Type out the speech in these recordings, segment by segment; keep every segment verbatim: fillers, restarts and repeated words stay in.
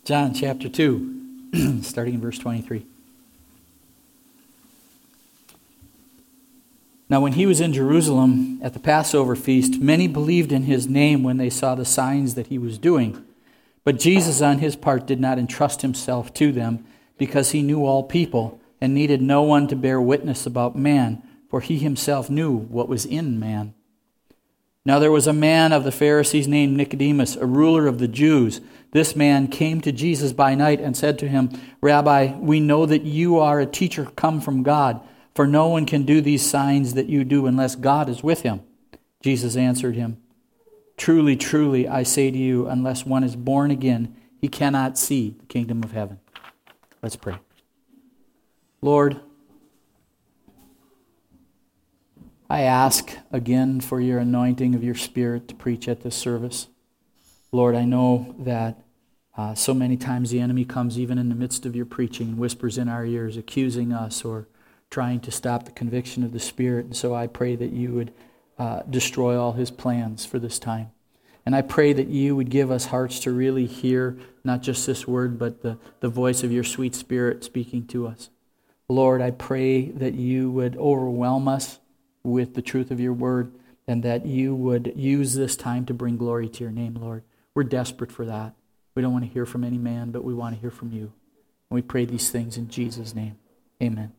John chapter two, starting in verse twenty-three. Now when he was in Jerusalem at the Passover feast, many believed in his name when they saw the signs that he was doing. But Jesus on his part did not entrust himself to them, because he knew all people and needed no one to bear witness about man, for he himself knew what was in man. Now there was a man of the Pharisees named Nicodemus, a ruler of the Jews. This man came to Jesus by night and said to him, "Rabbi, we know that you are a teacher come from God, for no one can do these signs that you do unless God is with him." Jesus answered him, "Truly, truly, I say to you, unless one is born again, he cannot see the kingdom of heaven." Let's pray. Lord, I ask again for your anointing of your Spirit to preach at this service. Lord, I know that uh, so many times the enemy comes even in the midst of your preaching and whispers in our ears, accusing us or trying to stop the conviction of the Spirit. And so I pray that you would uh, destroy all his plans for this time. And I pray that you would give us hearts to really hear not just this word, but the, the voice of your sweet Spirit speaking to us. Lord, I pray that you would overwhelm us with the truth of your word, and that you would use this time to bring glory to your name, Lord. We're desperate for that. We don't want to hear from any man, but we want to hear from you. And we pray these things in Jesus' name. Amen.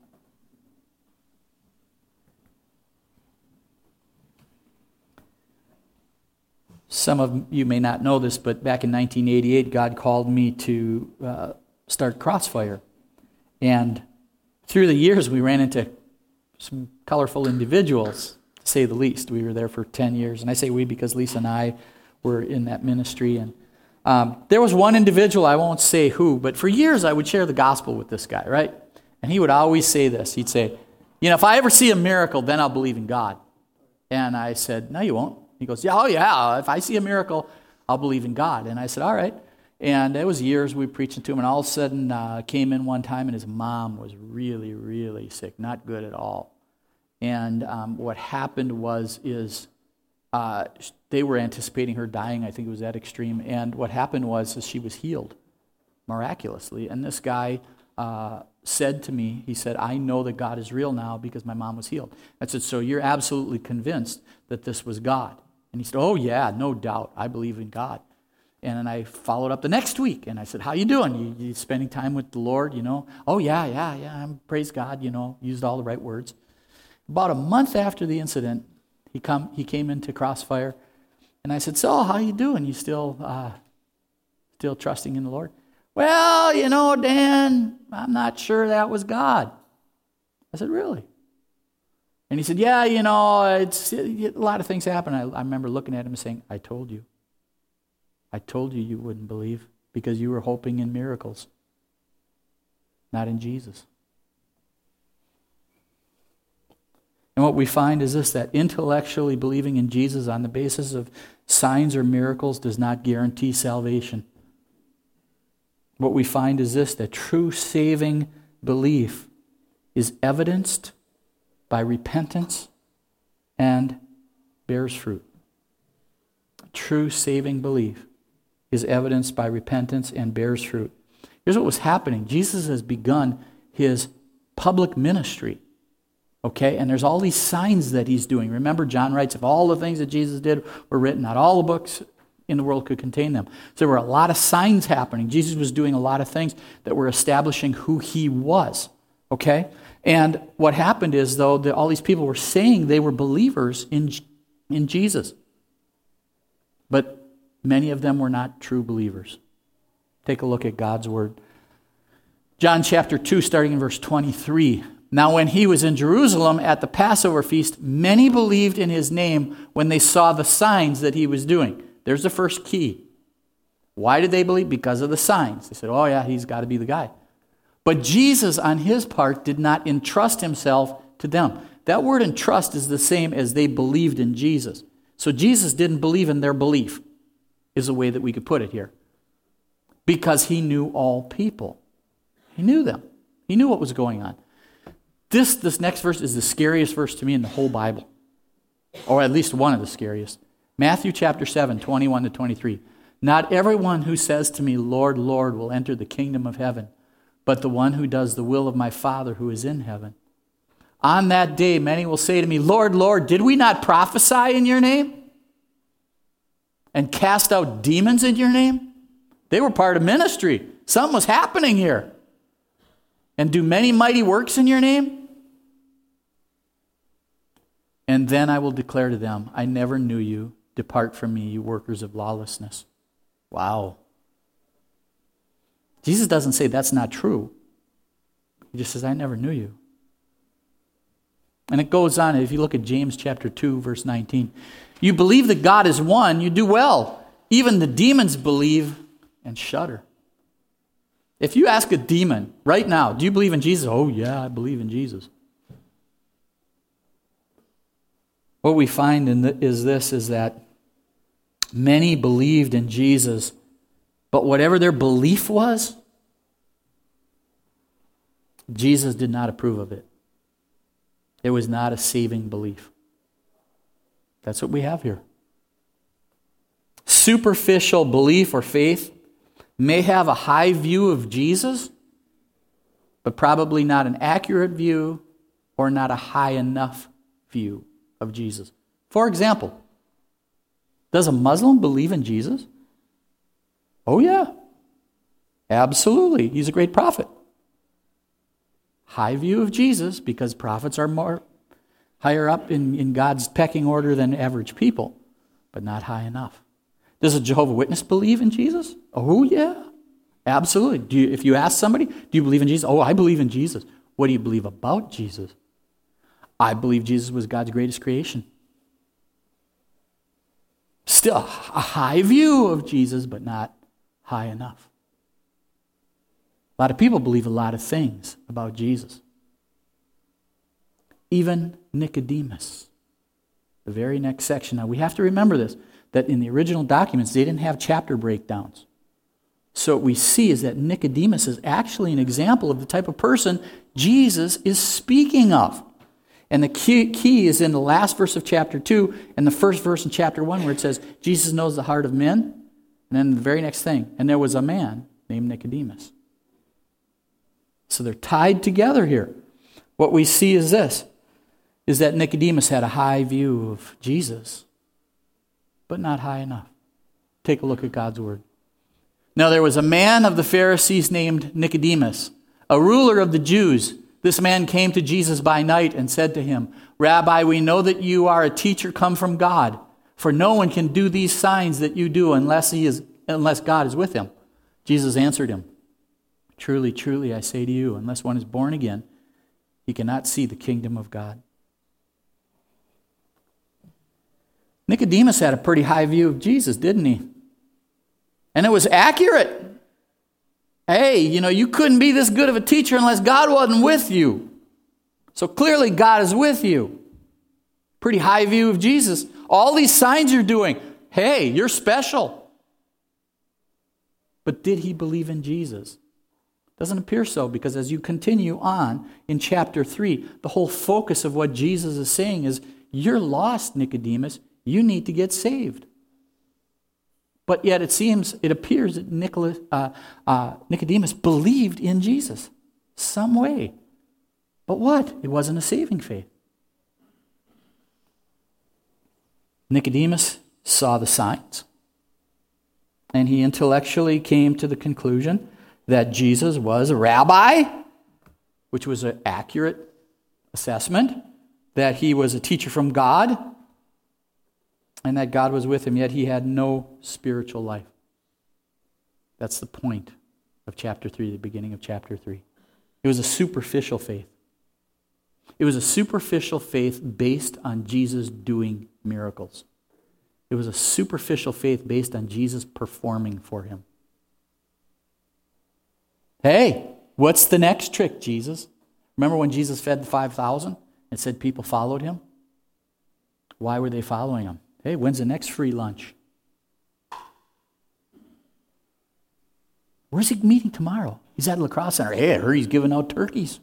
Some of you may not know this, but back in nineteen eighty-eight, God called me to uh, start Crossfire. And through the years, we ran into some colorful individuals, to say the least. We were there for ten years. And I say we because Lisa and I were in that ministry. And um, there was one individual, I won't say who, but for years I would share the gospel with this guy, right? And he would always say this. He'd say, you know, if I ever see a miracle, then I'll believe in God. And I said, no, you won't. He goes, yeah, oh yeah, if I see a miracle, I'll believe in God. And I said, all right. And it was years we were preaching to him, and all of a sudden uh, came in one time, and his mom was really, really sick, not good at all. And um, what happened was is uh, they were anticipating her dying. I think it was that extreme. And what happened was is she was healed miraculously. And this guy uh, said to me, he said, I know that God is real now because my mom was healed. I said, so you're absolutely convinced that this was God? And he said, oh yeah, no doubt. I believe in God. And then I followed up the next week, and I said, how you doing? You, you spending time with the Lord, you know? Oh yeah, yeah, yeah, I'm, praise God, you know, used all the right words. About a month after the incident, he come he came into Crossfire, and I said, so how you doing? You still uh, still trusting in the Lord? Well, you know, Dan, I'm not sure that was God. I said, really? And he said, yeah, you know, it's a lot of things happen. I, I remember looking at him and saying, I told you. I told you you wouldn't believe because you were hoping in miracles, not in Jesus. And what we find is this, that intellectually believing in Jesus on the basis of signs or miracles does not guarantee salvation. What we find is this, that true saving belief is evidenced by repentance and bears fruit. True saving belief is evidenced by repentance and bears fruit. Here's what was happening. Jesus has begun his public ministry. Okay, and there's all these signs that he's doing. Remember, John writes, if all the things that Jesus did were written, not all the books in the world could contain them. So there were a lot of signs happening. Jesus was doing a lot of things that were establishing who he was. Okay, and what happened is, though, that all these people were saying they were believers in, in Jesus. But many of them were not true believers. Take a look at God's word. John chapter two, starting in verse twenty-three. Now when he was in Jerusalem at the Passover feast, many believed in his name when they saw the signs that he was doing. There's the first key. Why did they believe? Because of the signs. They said, oh yeah, he's got to be the guy. But Jesus, on his part, did not entrust himself to them. That word entrust is the same as they believed in Jesus. So Jesus didn't believe in their belief, is the way that we could put it here. Because he knew all people. He knew them. He knew what was going on. This, this next verse is the scariest verse to me in the whole Bible. Or at least one of the scariest. Matthew chapter seven, twenty-one to twenty-three. Not everyone who says to me, Lord, Lord, will enter the kingdom of heaven, but the one who does the will of my Father who is in heaven. On that day, many will say to me, Lord, Lord, did we not prophesy in your name? And cast out demons in your name? They were part of ministry. Something was happening here. And do many mighty works in your name? And then I will declare to them, I never knew you. Depart from me, you workers of lawlessness. Wow. Jesus doesn't say that's not true. He just says, I never knew you. And it goes on, if you look at James chapter two, verse nineteen. You believe that God is one, you do well. Even the demons believe and shudder. If you ask a demon right now, do you believe in Jesus? Oh yeah, I believe in Jesus. What we find in the, is this, is that many believed in Jesus, but whatever their belief was, Jesus did not approve of it. It was not a saving belief. That's what we have here. Superficial belief or faith may have a high view of Jesus, but probably not an accurate view or not a high enough view of Jesus. For example, does a Muslim believe in Jesus? Oh yeah, absolutely. He's a great prophet. High view of Jesus because prophets are more higher up in, in God's pecking order than average people, but not high enough. Does a Jehovah's Witness believe in Jesus? Oh yeah, absolutely. Do you, if you ask somebody, do you believe in Jesus? Oh, I believe in Jesus. What do you believe about Jesus? I believe Jesus was God's greatest creation. Still a high view of Jesus, but not high enough. A lot of people believe a lot of things about Jesus. Even Nicodemus. The very next section. Now we have to remember this, that in the original documents they didn't have chapter breakdowns. So what we see is that Nicodemus is actually an example of the type of person Jesus is speaking of. And the key, key is in the last verse of chapter two and the first verse in chapter one where it says, Jesus knows the heart of men. And then the very next thing, and there was a man named Nicodemus. So they're tied together here. What we see is this, is that Nicodemus had a high view of Jesus, but not high enough. Take a look at God's word. Now there was a man of the Pharisees named Nicodemus, a ruler of the Jews. This man came to Jesus by night and said to him, Rabbi, we know that you are a teacher come from God, for no one can do these signs that you do unless he is, unless God is with him. Jesus answered him, Truly, truly, I say to you, unless one is born again, he cannot see the kingdom of God. Nicodemus had a pretty high view of Jesus, didn't he? And it was accurate. Hey, you know, you couldn't be this good of a teacher unless God wasn't with you. So clearly God is with you. Pretty high view of Jesus. All these signs you're doing, hey, you're special. But did he believe in Jesus? Doesn't appear so, because as you continue on in chapter three, the whole focus of what Jesus is saying is, you're lost, Nicodemus. You need to get saved. But yet it seems, it appears that Nicholas, uh, uh, Nicodemus believed in Jesus some way. But what? It wasn't a saving faith. Nicodemus saw the signs, and he intellectually came to the conclusion that Jesus was a rabbi, which was an accurate assessment, that he was a teacher from God, and that God was with him, yet he had no spiritual life. That's the point of chapter three, the beginning of chapter three. It was a superficial faith. It was a superficial faith based on Jesus doing miracles. It was a superficial faith based on Jesus performing for him. Hey, what's the next trick, Jesus? Remember when Jesus fed the five thousand and said people followed him? Why were they following him? Hey, when's the next free lunch? Where's he meeting tomorrow? He's at La Crosse Center. Hey, I heard he's giving out turkeys.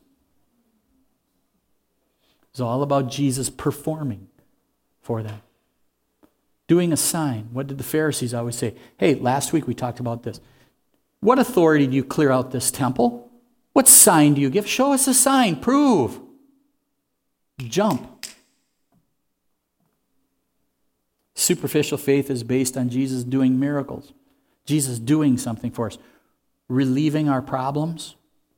It's all about Jesus performing for them. Doing a sign. What did the Pharisees always say? Hey, last week we talked about this. What authority do you clear out this temple? What sign do you give? Show us a sign. Prove. Jump. Superficial faith is based on Jesus doing miracles. Jesus doing something for us. Relieving our problems.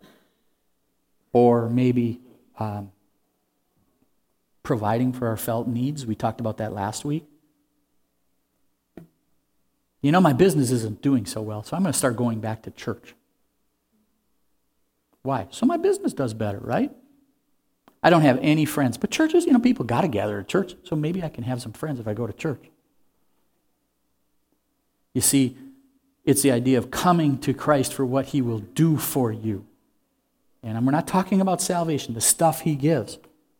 Or maybe um, providing for our felt needs. We talked about that last week. You know, my business isn't doing so well, so I'm going to start going back to church. Why? So my business does better, right? I don't have any friends. But churches, you know, people got to gather at church, so maybe I can have some friends if I go to church. You see, it's the idea of coming to Christ for what he will do for you. And we're not talking about salvation, the stuff he gives.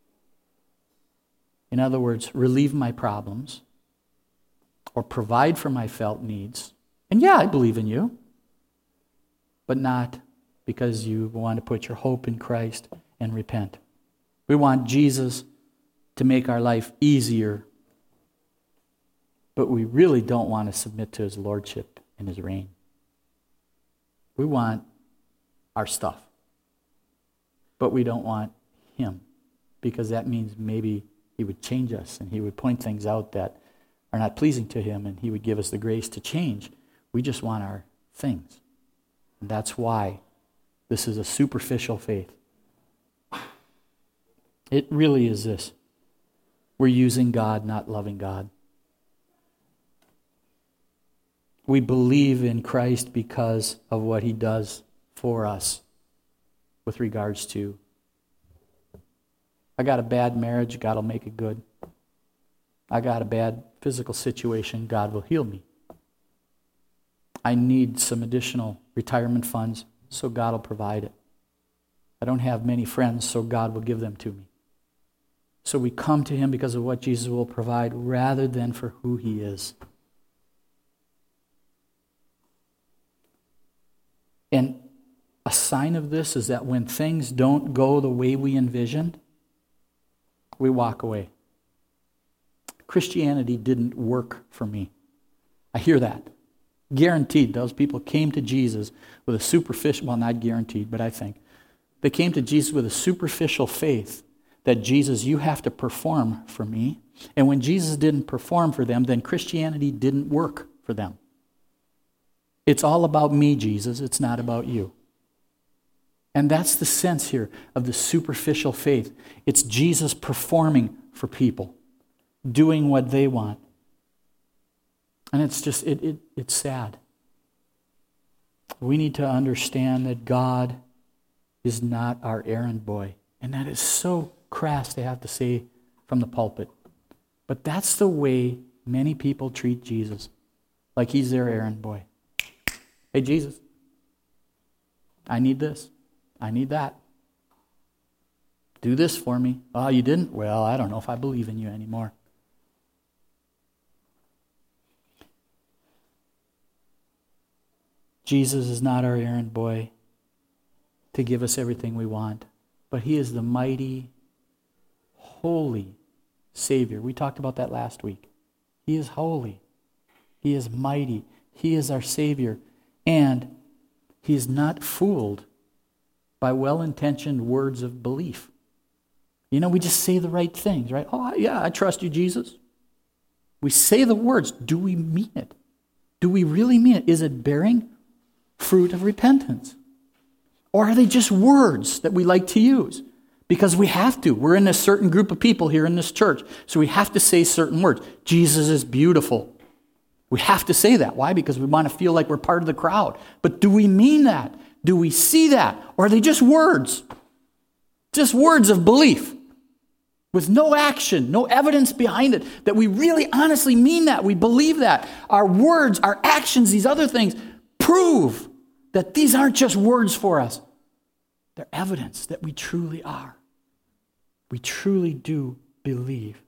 In other words, relieve my problems or provide for my felt needs. And yeah, I believe in you, but not because you want to put your hope in Christ and repent. We want Jesus to make our life easier, but we really don't want to submit to his lordship and his reign. We want our stuff, but we don't want him, because that means maybe he would change us and he would point things out that are not pleasing to him, and he would give us the grace to change. We just want our things. And that's why this is a superficial faith. It really is this. We're using God, not loving God. We believe in Christ because of what he does for us with regards to, I got a bad marriage, God will make it good. I got a bad physical situation, God will heal me. I need some additional retirement funds, so God will provide it. I don't have many friends, so God will give them to me. So we come to him because of what Jesus will provide rather than for who he is. And a sign of this is that when things don't go the way we envisioned, we walk away. Christianity didn't work for me. I hear that. Guaranteed, those people came to Jesus with a superficial, well, not guaranteed, but I think. They came to Jesus with a superficial faith that, Jesus, you have to perform for me. And when Jesus didn't perform for them, then Christianity didn't work for them. It's all about me, Jesus. It's not about you. And that's the sense here of the superficial faith. It's Jesus performing for people, doing what they want. And it's just, it, it it's sad. We need to understand that God is not our errand boy. And that is so crass to have to say from the pulpit. But that's the way many people treat Jesus. Like he's their errand boy. Hey, Jesus, I need this. I need that. Do this for me. Oh, you didn't? Well, I don't know if I believe in you anymore. Jesus is not our errand boy to give us everything we want, but he is the mighty, holy Savior. We talked about that last week. He is holy. He is mighty. He is our Savior. And he is not fooled by well-intentioned words of belief. You know, we just say the right things, right? Oh, yeah, I trust you, Jesus. We say the words. Do we mean it? Do we really mean it? Is it bearing fruit of repentance? Or are they just words that we like to use? Because we have to. We're in a certain group of people here in this church, so we have to say certain words. Jesus is beautiful. We have to say that. Why? Because we want to feel like we're part of the crowd. But do we mean that? Do we see that? Or are they just words? Just words of belief with no action, no evidence behind it, that we really honestly mean that. We believe that. Our words, our actions, these other things prove that these aren't just words for us. They're evidence that we truly are. We truly do believe.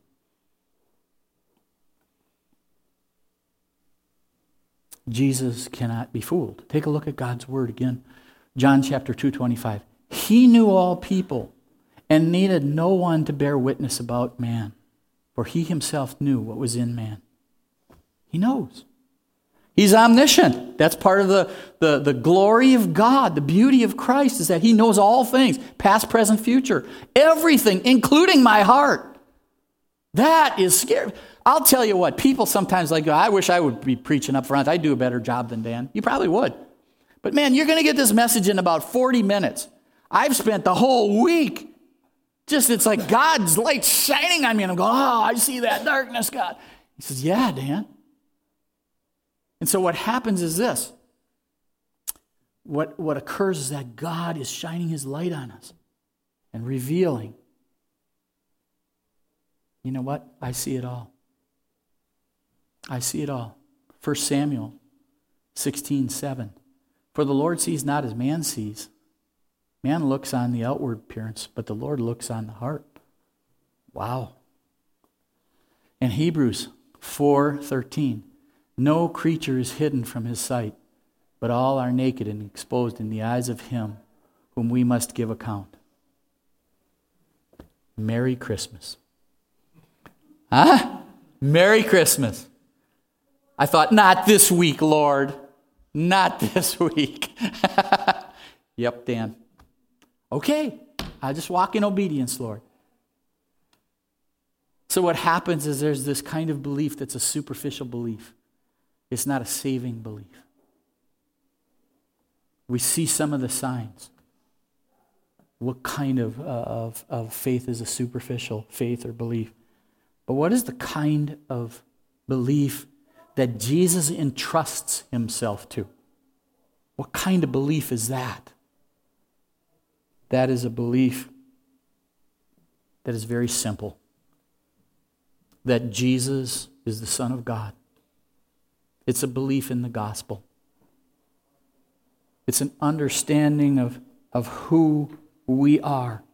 Jesus cannot be fooled. Take a look at God's word again. John chapter two, twenty-five. He knew all people and needed no one to bear witness about man, for he himself knew what was in man. He knows. He's omniscient. That's part of the, the, the glory of God. The beauty of Christ is that he knows all things, past, present, future. Everything, including my heart. That is scary. I'll tell you what, people sometimes like, I wish I would be preaching up front. I'd do a better job than Dan. You probably would. But man, you're going to get this message in about forty minutes. I've spent the whole week, just it's like God's light shining on me. And I'm going, oh, I see that darkness, God. He says, yeah, Dan. And so what happens is this. What, what occurs is that God is shining his light on us and revealing. You know what? I see it all. I see it all. First Samuel sixteen seven. For the Lord sees not as man sees. Man looks on the outward appearance, but the Lord looks on the heart. Wow. In Hebrews four thirteen. No creature is hidden from his sight, but all are naked and exposed in the eyes of him whom we must give account. Merry Christmas. Huh? Merry Christmas. I thought, not this week, Lord. Not this week. Yep, Dan. Okay, I just walk in obedience, Lord. So what happens is there's this kind of belief that's a superficial belief. It's not a saving belief. We see some of the signs. What kind of, uh, of, of faith is a superficial faith or belief? But what is the kind of belief that Jesus entrusts himself to? What kind of belief is that? That is a belief that is very simple. That Jesus is the Son of God. It's a belief in the gospel. It's an understanding of, of who we are.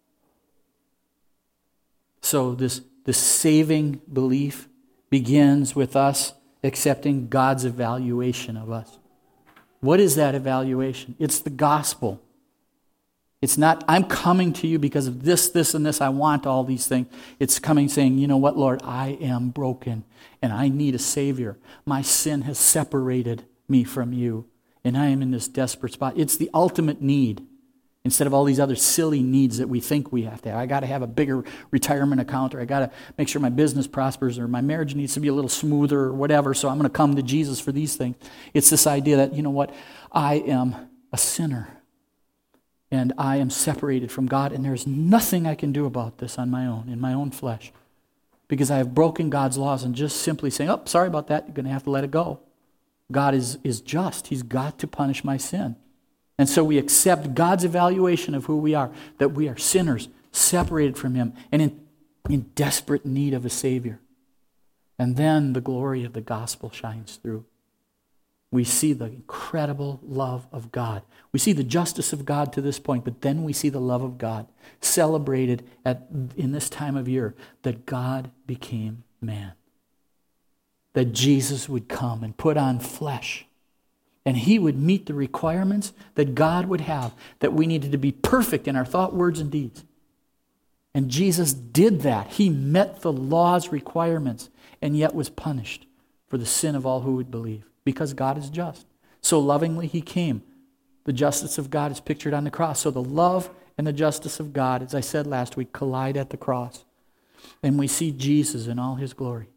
So this, this saving belief begins with us accepting God's evaluation of us. What is that evaluation? It's the gospel. It's not, I'm coming to you because of this, this, and this. I want all these things. It's coming saying, you know what, Lord, I am broken and I need a Savior. My sin has separated me from you and I am in this desperate spot. It's the ultimate need instead of all these other silly needs that we think we have to have. I got to have a bigger retirement account, or I got to make sure my business prospers, or my marriage needs to be a little smoother or whatever, so I'm going to come to Jesus for these things. It's this idea that, you know what, I am a sinner. And I am separated from God, and there's nothing I can do about this on my own, in my own flesh. Because I have broken God's laws, and just simply saying, oh, sorry about that, you're going to have to let it go. God is, is just. He's got to punish my sin. And so we accept God's evaluation of who we are, that we are sinners, separated from him, and in, in desperate need of a Savior. And then the glory of the gospel shines through. We see the incredible love of God. We see the justice of God to this point, but then we see the love of God celebrated at, in this time of year, that God became man. That Jesus would come and put on flesh. And he would meet the requirements that God would have, that we needed to be perfect in our thought, words, and deeds. And Jesus did that. He met the law's requirements and yet was punished for the sin of all who would believe. Because God is just. So lovingly he came. The justice of God is pictured on the cross. So the love and the justice of God, as I said last week, collide at the cross. And we see Jesus in all his glory.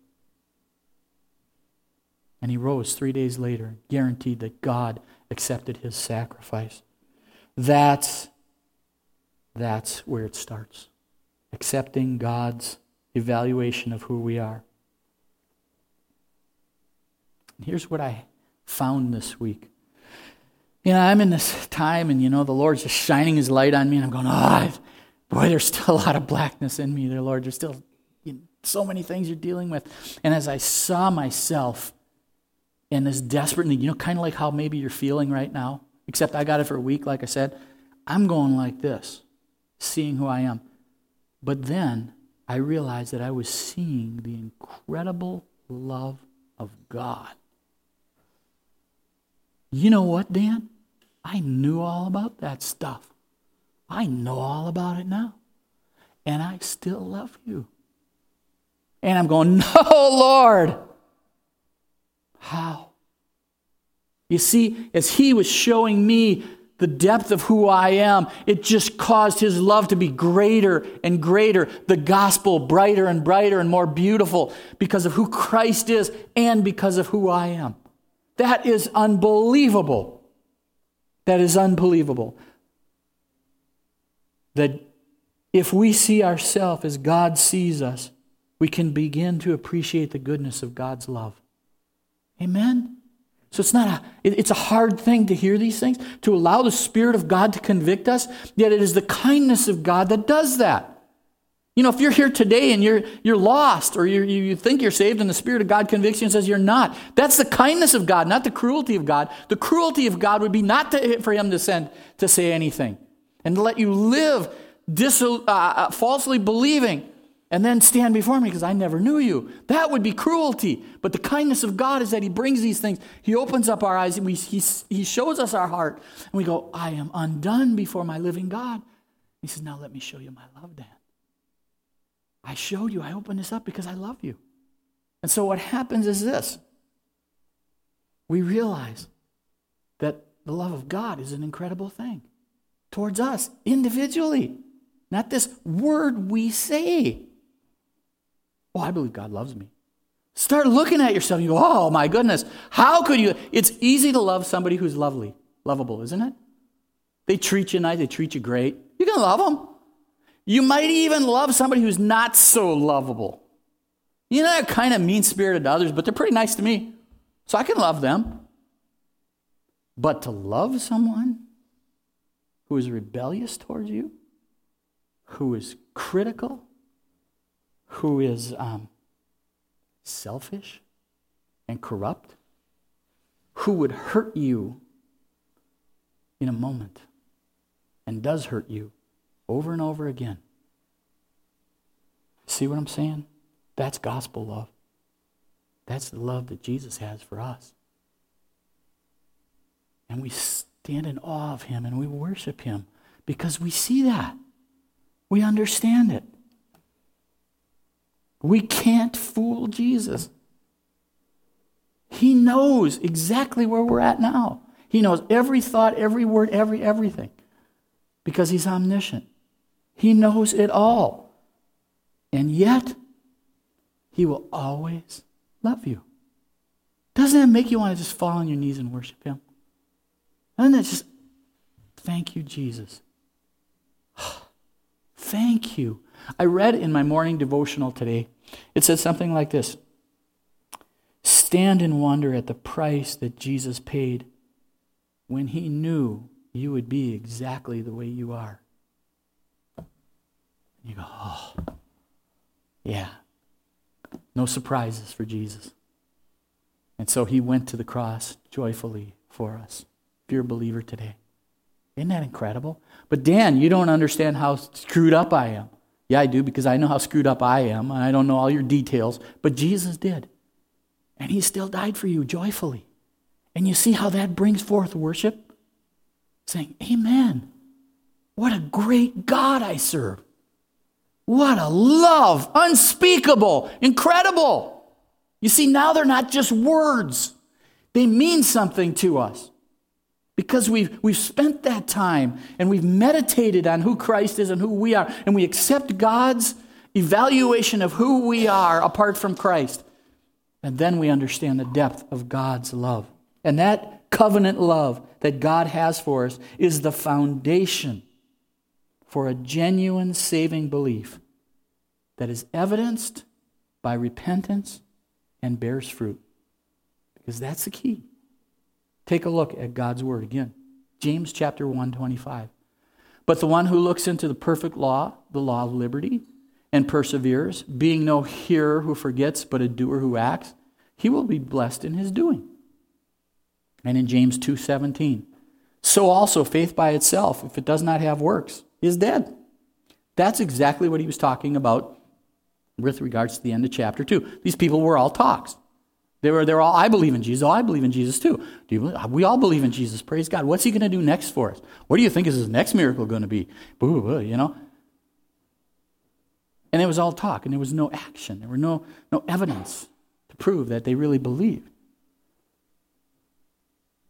And he rose three days later, guaranteed that God accepted his sacrifice. That's, that's where it starts. Accepting God's evaluation of who we are. Here's what I found this week. You know, I'm in this time, and you know, the Lord's just shining his light on me, and I'm going, oh, boy, there's still a lot of blackness in me there, Lord. There's still you know, so many things you're dealing with. And as I saw myself in this desperate need, you know, kind of like how maybe you're feeling right now, except I got it for a week, like I said, I'm going like this, seeing who I am. But then I realized that I was seeing the incredible love of God. You know what, Dan? I knew all about that stuff. I know all about it now. And I still love you. And I'm going, no, Lord. How? You see, as he was showing me the depth of who I am, it just caused his love to be greater and greater, the gospel brighter and brighter and more beautiful because of who Christ is and because of who I am. That is unbelievable. That is unbelievable. That if we see ourselves as God sees us, we can begin to appreciate the goodness of God's love. Amen? So it's not a, it's a hard thing to hear these things, to allow the Spirit of God to convict us, yet it is the kindness of God that does that. You know, if you're here today and you're you're lost, or you you think you're saved and the Spirit of God convicts you and says you're not, that's the kindness of God, not the cruelty of God. The cruelty of God would be not to, for him to send to say anything and to let you live dis, uh, falsely believing and then stand before me because I never knew you. That would be cruelty. But the kindness of God is that he brings these things. He opens up our eyes. And we, he, he shows us our heart. And we go, I am undone before my living God. He says, now let me show you my love, Dan. I showed you. I opened this up because I love you. And so what happens is this. We realize that the love of God is an incredible thing towards us individually. Not this word we say. Oh, I believe God loves me. Start looking at yourself. You go, oh my goodness, how could you? It's easy to love somebody who's lovely, lovable, isn't it? They treat you nice. They treat you great. You can love them. You might even love somebody who's not so lovable. You know, they're kind of mean-spirited to others, but they're pretty nice to me. So I can love them. But to love someone who is rebellious towards you, who is critical, who is um, selfish and corrupt, who would hurt you in a moment and does hurt you over and over again. See what I'm saying? That's gospel love. That's the love that Jesus has for us. And we stand in awe of him and we worship him because we see that. We understand it. We can't fool Jesus. He knows exactly where we're at now. He knows every thought, every word, every everything. Because he's omniscient. He knows it all. And yet, he will always love you. Doesn't that make you want to just fall on your knees and worship him? Doesn't that just, thank you, Jesus. Thank you. I read in my morning devotional today, it said something like this. Stand in wonder at the price that Jesus paid when he knew you would be exactly the way you are. You go, oh, yeah. No surprises for Jesus. And so he went to the cross joyfully for us. If you're a believer today. Isn't that incredible? But Dan, you don't understand how screwed up I am. Yeah, I do, because I know how screwed up I am, and I don't know all your details, but Jesus did. And he still died for you joyfully. And you see how that brings forth worship? Saying, amen. What a great God I serve. What a love, unspeakable, incredible. You see, now they're not just words. They mean something to us. Because we've, we've spent that time and we've meditated on who Christ is and who we are, and we accept God's evaluation of who we are apart from Christ. And then we understand the depth of God's love. And that covenant love that God has for us is the foundation for a genuine saving belief that is evidenced by repentance and bears fruit. Because that's the key. Take a look at God's word again. James chapter one, twenty-five. But the one who looks into the perfect law, the law of liberty, and perseveres, being no hearer who forgets, but a doer who acts, he will be blessed in his doing. And in James two seventeen, so also faith by itself, if it does not have works, is dead. That's exactly what he was talking about with regards to the end of chapter two. These people were all talks. They were, they were all, I believe in Jesus. Oh, I believe in Jesus too. Do you believe? We all believe in Jesus. Praise God. What's he going to do next for us? What do you think is his next miracle going to be? Boo, boo, you know? And it was all talk, and there was no action. There were no, no evidence to prove that they really believed.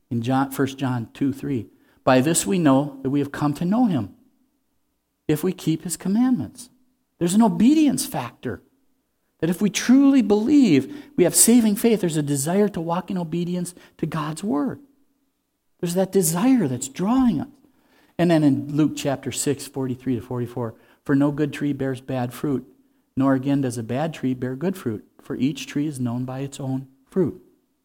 In John, First John two three, by this we know that we have come to know him, if we keep his commandments. There's an obedience factor. That if we truly believe we have saving faith, there's a desire to walk in obedience to God's word. There's that desire that's drawing us. And then in Luke chapter six, forty-three to forty-four, for no good tree bears bad fruit, nor again does a bad tree bear good fruit, for each tree is known by its own fruit.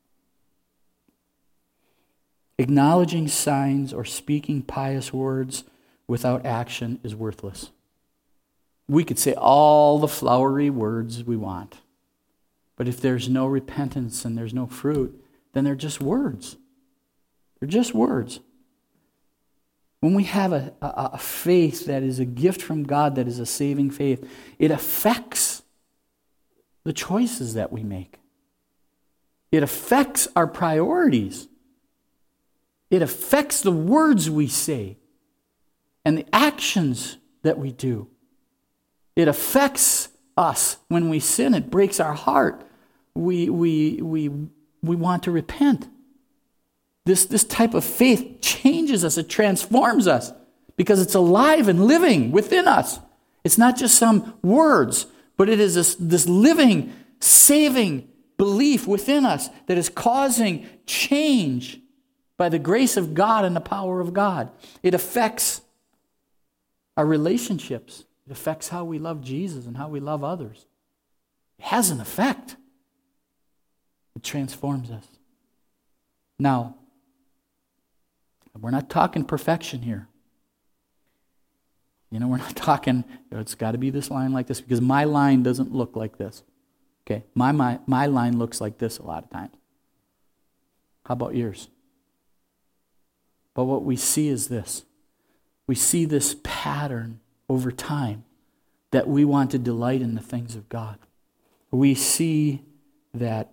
Acknowledging signs or speaking pious words without action is worthless. We could say all the flowery words we want, but if there's no repentance and there's no fruit, then they're just words. They're just words. When we have a, a, a faith that is a gift from God, that is a saving faith, it affects the choices that we make. It affects our priorities. It affects the words we say and the actions that we do. It affects us when we sin. It breaks our heart. We, we, we, we want to repent. This, this type of faith changes us. It transforms us because it's alive and living within us. It's not just some words, but it is this, this living, saving belief within us that is causing change by the grace of God and the power of God. It affects our relationships. It affects how we love Jesus and how we love others. It has an effect. It transforms us. Now, we're not talking perfection here. You know, we're not talking, it's got to be this line like this, because my line doesn't look like this. Okay, my, my, my line looks like this a lot of times. How about yours? But what we see is this. We see this pattern over time that we want to delight in the things of God. We see that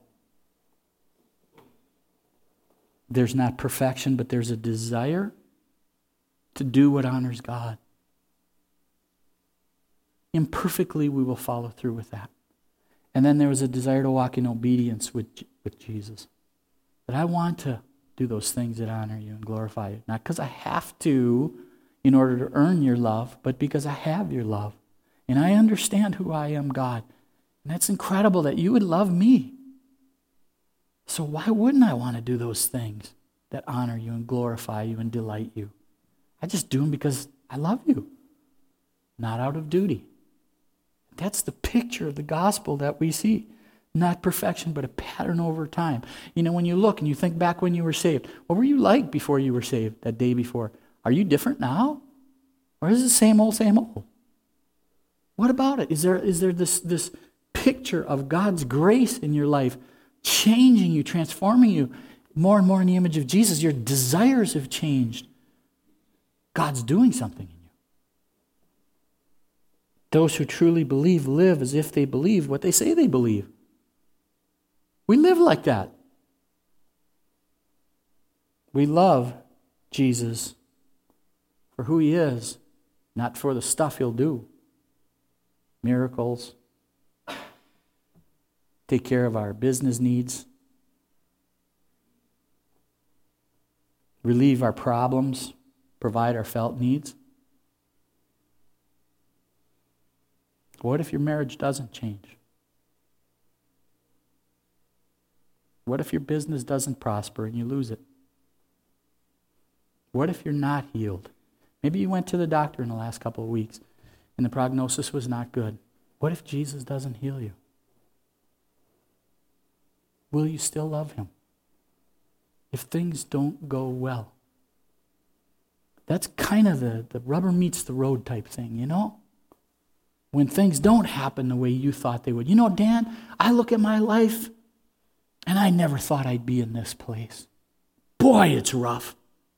there's not perfection, but there's a desire to do what honors God. Imperfectly, we will follow through with that. And then there was a desire to walk in obedience with, with Jesus. That I want to do those things that honor you and glorify you. Not because I have to in order to earn your love, but because I have your love. And I understand who I am, God. And that's incredible that you would love me. So why wouldn't I want to do those things that honor you and glorify you and delight you? I just do them because I love you, not out of duty. That's the picture of the gospel that we see. Not perfection, but a pattern over time. You know, when you look and you think back when you were saved, what were you like before you were saved, that day before? Are you different now? Or is it the same old, same old? What about it? Is there is there this, this picture of God's grace in your life changing you, transforming you more and more in the image of Jesus? Your desires have changed. God's doing something in you. Those who truly believe live as if they believe what they say they believe. We live like that. We love Jesus for who he is, not for the stuff he'll do. Miracles, take care of our business needs, relieve our problems, provide our felt needs. What if your marriage doesn't change? What if your business doesn't prosper and you lose it? What if you're not healed? Maybe you went to the doctor in the last couple of weeks and the prognosis was not good. What if Jesus doesn't heal you? Will you still love him? If things don't go well. That's kind of the, the rubber meets the road type thing, you know? When things don't happen the way you thought they would. You know, Dan, I look at my life and I never thought I'd be in this place. Boy, it's rough.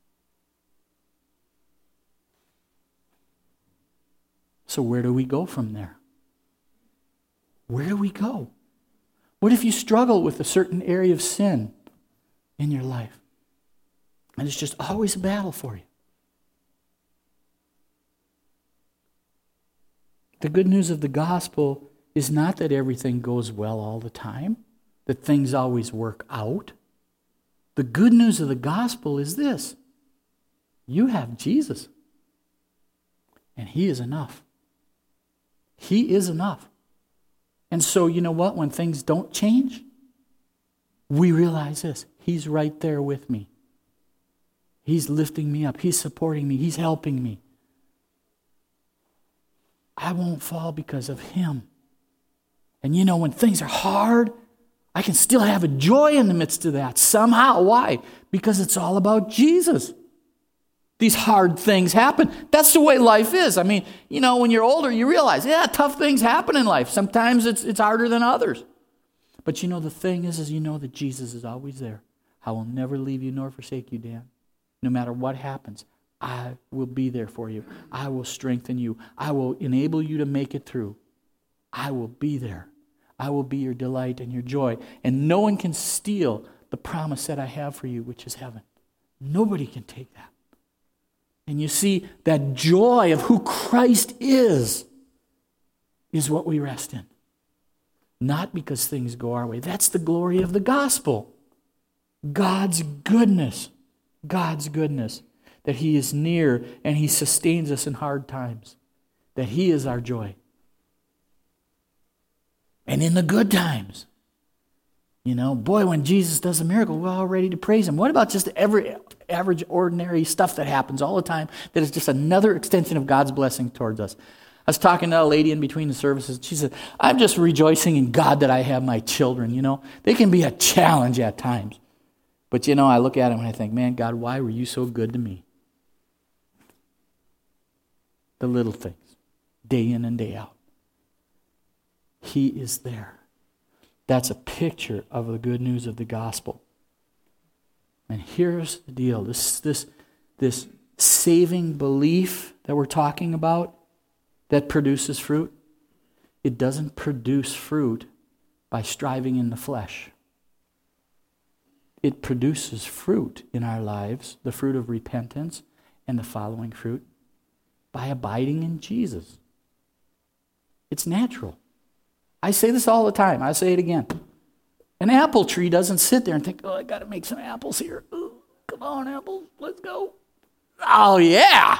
So where do we go from there? Where do we go? What if you struggle with a certain area of sin in your life? And it's just always a battle for you. The good news of the gospel is not that everything goes well all the time, that things always work out. The good news of the gospel is this. You have Jesus. And he is enough. He is enough. And so, you know what? When things don't change, we realize this. He's right there with me. He's lifting me up. He's supporting me. He's helping me. I won't fall because of him. And you know, when things are hard, I can still have a joy in the midst of that. Somehow. Why? Because it's all about Jesus. These hard things happen. That's the way life is. I mean, you know, when you're older, you realize, yeah, tough things happen in life. Sometimes it's it's harder than others. But you know, the thing is, is you know that Jesus is always there. I will never leave you nor forsake you, Dan. No matter what happens, I will be there for you. I will strengthen you. I will enable you to make it through. I will be there. I will be your delight and your joy. And no one can steal the promise that I have for you, which is heaven. Nobody can take that. And you see, that joy of who Christ is, is what we rest in. Not because things go our way. That's the glory of the gospel. God's goodness. God's goodness. That he is near and he sustains us in hard times. That he is our joy. And in the good times. You know, boy, when Jesus does a miracle, we're all ready to praise him. What about just every average, ordinary stuff that happens all the time that is just another extension of God's blessing towards us? I was talking to a lady in between the services. She said, I'm just rejoicing in God that I have my children, you know. They can be a challenge at times. But, you know, I look at them and I think, man, God, why were you so good to me? The little things, day in and day out. He is there. That's a picture of the good news of the gospel. And here's the deal. This, this, this saving belief that we're talking about that produces fruit, it doesn't produce fruit by striving in the flesh. It produces fruit in our lives, the fruit of repentance and the following fruit, by abiding in Jesus. It's natural. I say this all the time. I say it again. An apple tree doesn't sit there and think, oh, I got to make some apples here. Ooh, come on, apples, let's go. Oh, yeah.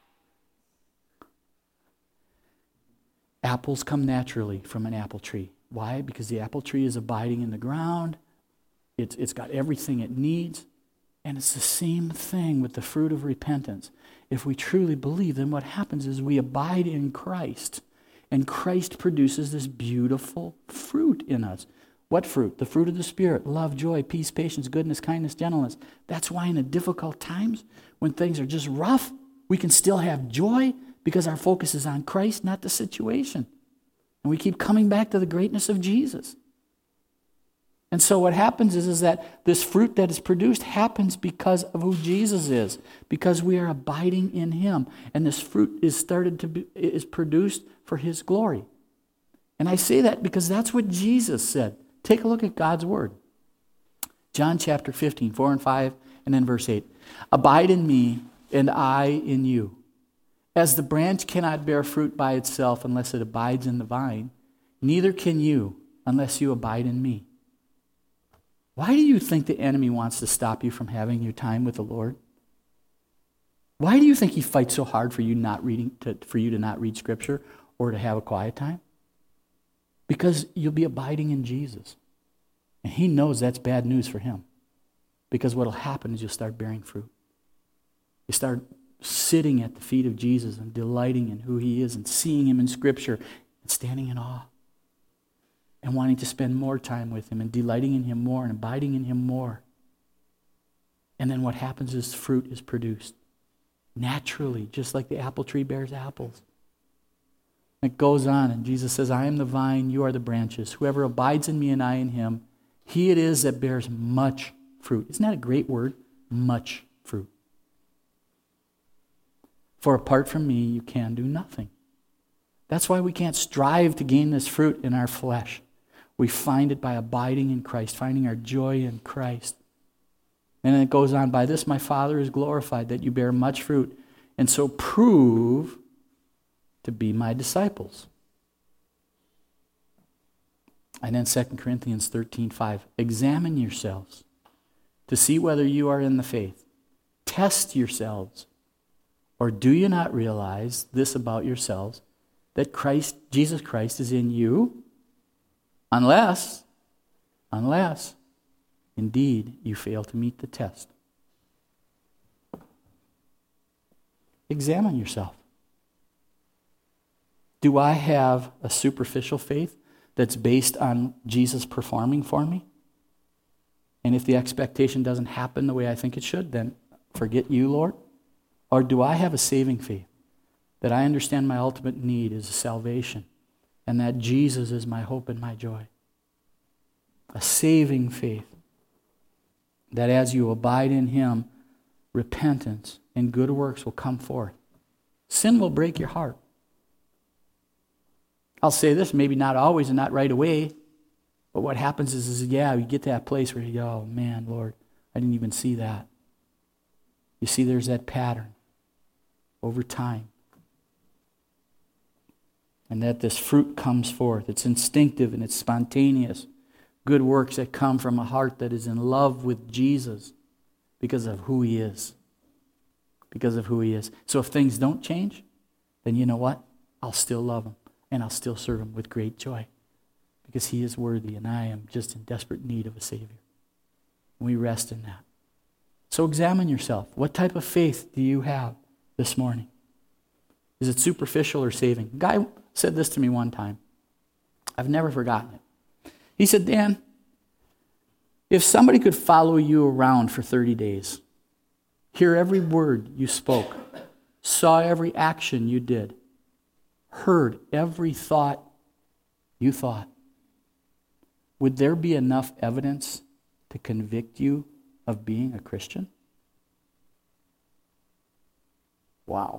Apples come naturally from an apple tree. Why? Because the apple tree is abiding in the ground. It's, it's got everything it needs. And it's the same thing with the fruit of repentance. If we truly believe, then what happens is we abide in Christ. And Christ produces this beautiful fruit in us. What fruit? The fruit of the Spirit. Love, joy, peace, patience, goodness, kindness, gentleness. That's why in the difficult times, when things are just rough, we can still have joy because our focus is on Christ, not the situation. And we keep coming back to the greatness of Jesus. And so what happens is, is that this fruit that is produced happens because of who Jesus is, because we are abiding in him. And this fruit is started to be, is produced for his glory. And I say that because that's what Jesus said. Take a look at God's word. John chapter fifteen, four and five, and then verse eight. Abide in me, and I in you. As the branch cannot bear fruit by itself unless it abides in the vine, neither can you unless you abide in me. Why do you think the enemy wants to stop you from having your time with the Lord? Why do you think he fights so hard for you not reading, to, for you to not read Scripture or to have a quiet time? Because you'll be abiding in Jesus. And he knows that's bad news for him. Because what will happen is you'll start bearing fruit. You start sitting at the feet of Jesus and delighting in who he is and seeing him in Scripture and standing in awe. And wanting to spend more time with him and delighting in him more and abiding in him more. And then what happens is fruit is produced naturally, just like the apple tree bears apples. It goes on, and Jesus says, I am the vine, you are the branches. Whoever abides in me and I in him, he it is that bears much fruit. Isn't that a great word? Much fruit. For apart from me, you can do nothing. That's why we can't strive to gain this fruit in our flesh. We find it by abiding in Christ, finding our joy in Christ. And then it goes on, by this my Father is glorified, that you bear much fruit, and so prove to be my disciples. And then Second Corinthians thirteen five, examine yourselves to see whether you are in the faith. Test yourselves. Or do you not realize this about yourselves, that Christ, Jesus Christ is in you? Unless, unless, indeed, you fail to meet the test. Examine yourself. Do I have a superficial faith that's based on Jesus performing for me? And if the expectation doesn't happen the way I think it should, then forget you, Lord. Or do I have a saving faith that I understand my ultimate need is salvation and that Jesus is my hope and my joy? A saving faith that as you abide in Him, repentance and good works will come forth. Sin will break your heart. I'll say this, maybe not always and not right away, but what happens is, is yeah, you get to that place where you go, oh man, Lord, I didn't even see that. You see, there's that pattern over time. And that this fruit comes forth. It's instinctive and it's spontaneous. Good works that come from a heart that is in love with Jesus because of who He is. Because of who He is. So if things don't change, then you know what? I'll still love Him and I'll still serve Him with great joy. Because He is worthy and I am just in desperate need of a Savior. We rest in that. So examine yourself. What type of faith do you have this morning? Is it superficial or saving? A guy said this to me one time. I've never forgotten it. He said, Dan, if somebody could follow you around for thirty days, hear every word you spoke, saw every action you did, heard every thought you thought, would there be enough evidence to convict you of being a Christian? Wow.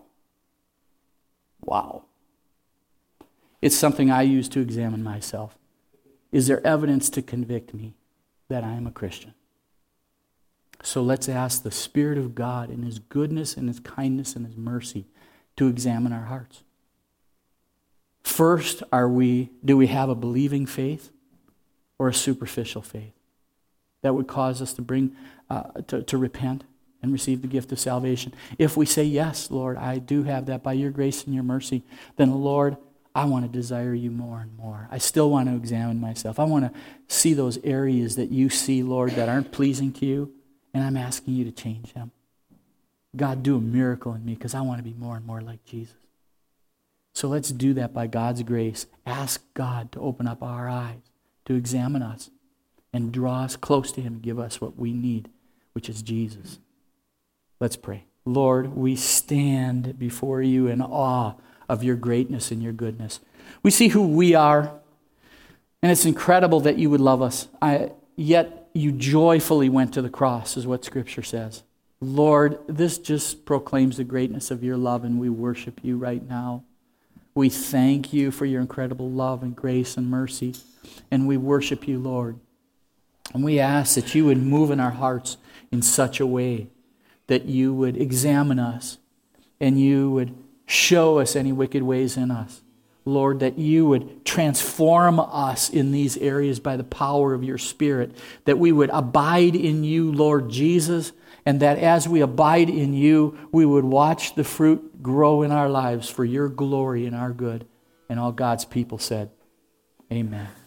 Wow. It's something I use to examine myself. Is there evidence to convict me that I am a Christian? So let's ask the Spirit of God in His goodness and His kindness and His mercy to examine our hearts. First, are we, do we have a believing faith or a superficial faith that would cause us to bring, uh, to, to repent and receive the gift of salvation? If we say, yes, Lord, I do have that by your grace and your mercy, then Lord, I want to desire you more and more. I still want to examine myself. I want to see those areas that you see, Lord, that aren't pleasing to you, and I'm asking you to change them. God, do a miracle in me because I want to be more and more like Jesus. So let's do that by God's grace. Ask God to open up our eyes, to examine us, and draw us close to Him and give us what we need, which is Jesus. Let's pray. Lord, we stand before you in awe of your greatness and your goodness. We see who we are, and it's incredible that you would love us. I, yet you joyfully went to the cross, is what Scripture says. Lord, this just proclaims the greatness of your love, and we worship you right now. We thank you for your incredible love and grace and mercy, and we worship you, Lord. And we ask that you would move in our hearts in such a way that you would examine us and you would show us any wicked ways in us. Lord, that you would transform us in these areas by the power of your Spirit, that we would abide in you, Lord Jesus, and that as we abide in you, we would watch the fruit grow in our lives for your glory and our good. And all God's people said, amen.